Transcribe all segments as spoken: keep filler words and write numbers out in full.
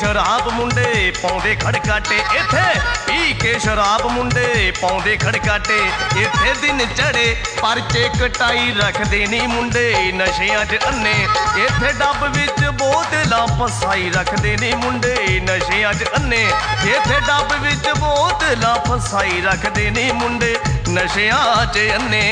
शराब मुंडे पाउंदे खड़काटे इत्थे पी के शराब मुंडे पाउंदे खड़काटे इत्थे दिन चढ़े परचे कटाई रखदे नी मुंडे नशियां च अन्ने इत्थे डब विच बोतलां फसाई रखदे नी मुंडे नशियां च अन्ने इत्थे डब विच बोतलां फसाई रखदे नी मुंडे नशियां च अन्ने।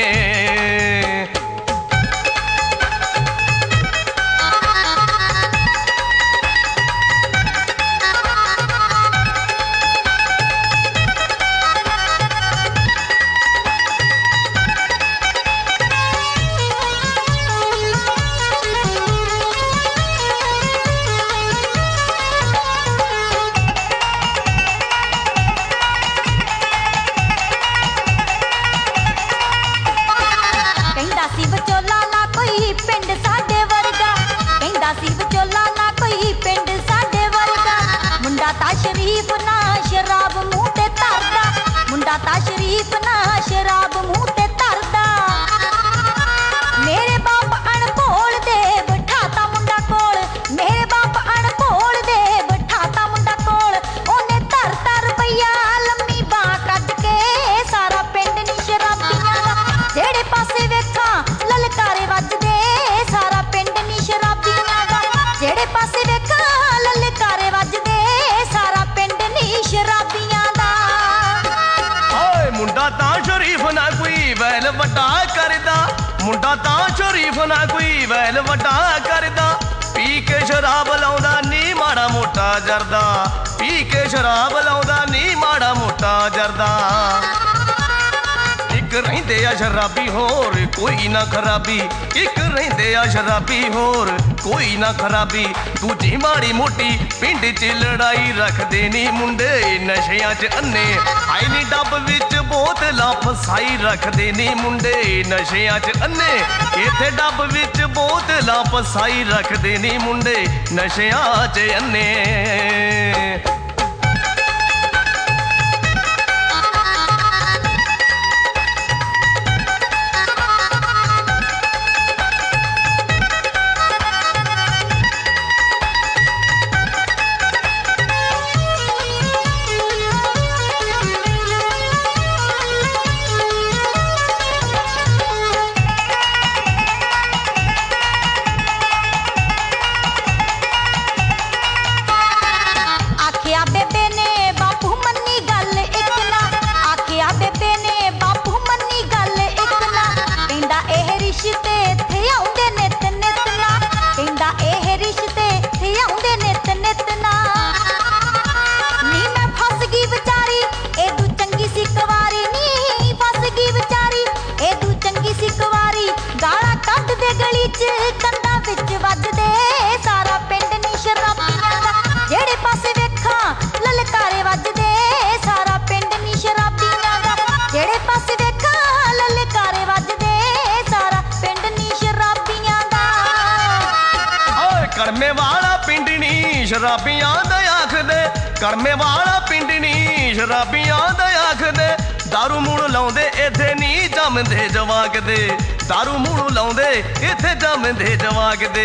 शरीफ ना शराब मुंह ते धरदा मुंडा ता शरीफ ना शराब मुंह ते धरदा मेरे बाप अणभोल दे बिठाता मुंडा कोल मेरे बाप अणभोल दे बिठाता मुंडा कोल ओने धरता रुपया लम्मी बां कट के सारा पिंड नी शराबियां दा जेड़े पासे वेखां ललकारे वजदे सारा पिंड नी शराबियां दा जेड़े पासे वेखां ललकारे वजदे शराबियां दा। ओए मुंडा तां शरीफ ना कोई वैल वड्डा करदा मुंडा तां शरीफ ना कोई वैल वड्डा करदा पी के शराब लाउंदा नी माड़ा मोटा जरदा पी के शराब लाउंदा नी माड़ा मोटा जरदा इक रहिंदे आ शराबी होर कोई ना खराबी इक रहिंदे आ शराबी होर कोई ना खराबी दूजी माड़ी मोटी पिंड च लड़ाई रखदे नी मुंडे नशियां च अन्ने आई नी डब विच बोतलां फसाई रखदे नी मुंडे नशियां च अन्ने इत्थे डब विच बोतलां फसाई रखदे नी मुंडे नशियां च अन्ने। कंधा विच वजदे सारा पिंड नी शराबियां दा जेड़े पासे वेखां ललकारे वजदे सारा पिंड नी शराबियां दा जेड़े पासे वेखां ललकारे वजदे सारा पिंड नी शराबियां दा। ओए कड़मे वाला पिंड नी शराबियां दा आखदे कड़मे वाला पिंड नी शराबियां दा आखदे दारू मूड़ लाउंदे इत्थे नी जमदे जवाक दे दारू मूड़ लाउंदे इत्थे जमदे जवाक दे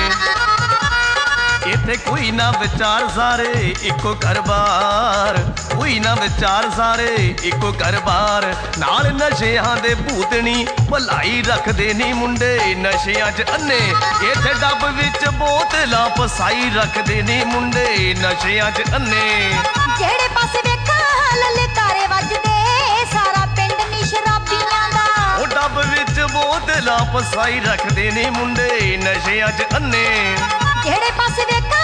इत्थे कोई ना विचार सारे इको घर-बार कोई ना विचार सारे इको घर-बार नाल नशियां दे भूतनी भलाई रखदे नी मुंडे नशियां च अन्ने इत्थे डब विच बोतलां फसाई रखदे नी मुंडे नशियां च अन्ने जेड़े पासे वेखां ललकारे वजदे सारा पिंड नी शराबियां दा ओ डब विच बोतलां फसाई रखदे नी मुंडे नशियां च अन्ने जेड़े पासे वेखां